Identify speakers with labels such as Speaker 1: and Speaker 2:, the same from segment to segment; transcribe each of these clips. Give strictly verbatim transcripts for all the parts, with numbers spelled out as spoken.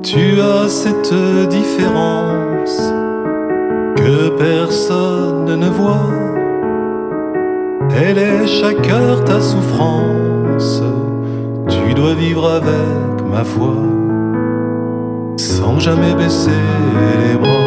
Speaker 1: Tu as cette différence que personne ne voit. Elle est chaque heure ta souffrance. Tu dois vivre avec ma foi, sans jamais baisser les bras.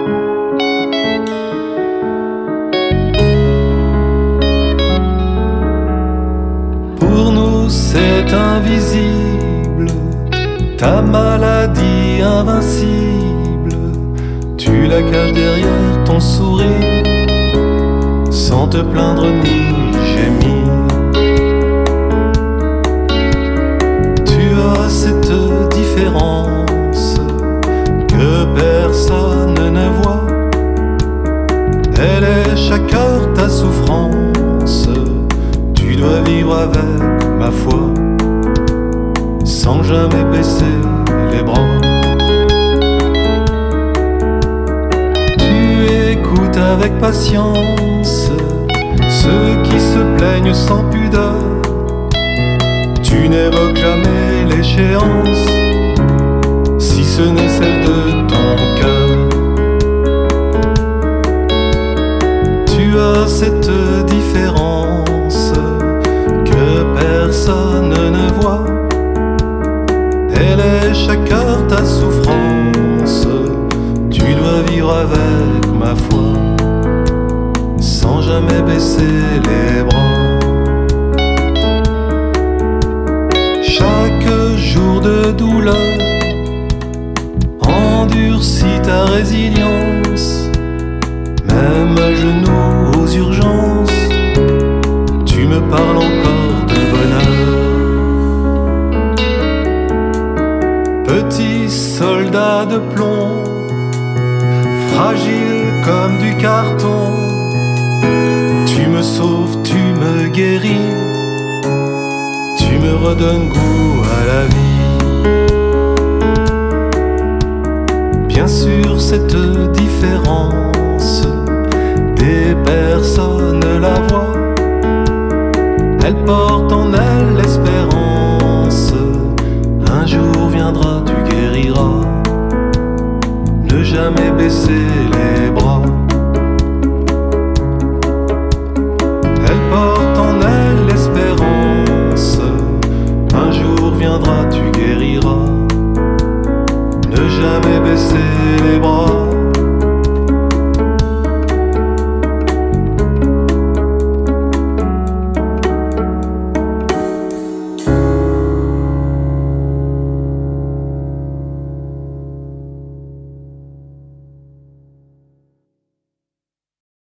Speaker 1: Pour nous c'est invisible, ta maladie invincible. Tu la caches derrière ton sourire, sans te plaindre ni gémir. Tu as cette différence que personne ne voit. Elle est chaque heure ta souffrance. Tu dois vivre avec ma foi, sans jamais baisser les bras. Tu écoutes avec patience ceux qui se plaignent sans pudeur. Tu n'évoques jamais l'échéance, si ce n'est celle de ton cœur. Tu as cette différence que personne ne voit. Elle est chaque heure ta souffrance. Tu dois vivre avec ma foi, sans jamais baisser les bras. Chaque jour de douleur endurcit ta résilience. Même à genoux aux urgences, tu me parles encore de bonheur. Petit soldat de plomb, fragile comme du carton, tu me sauves, tu me guéris, tu me redonnes goût à la vie. Bien sûr cette différence, des personnes la voient. Elle porte en elle l'espérance. Un jour viendra, tu guériras. Ne jamais baisser